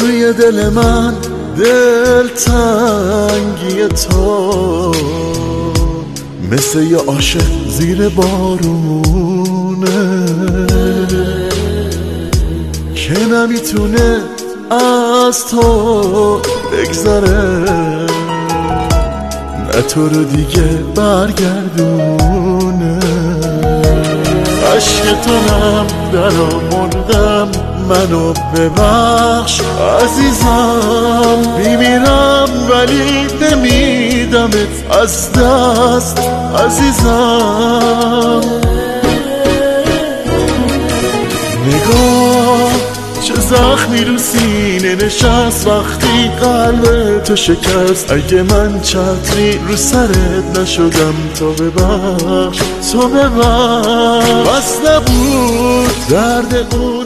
توی دل من دلتنگی تو مثل یه عاشق زیر بارونه که نمیتونه از تو بگذره، نه تو رو دیگه برگردونه. عشق تو هم در آوردم، منو ببخش عزیزم، میمیرم ولی نمیدمت از دست عزیزم. نگاه چه زخمی رو سینه نشست وقتی قلب تو شکست. اگه من چتری رو سرت نشدم تو ببخش، تو ببخش. بس نبود درد اون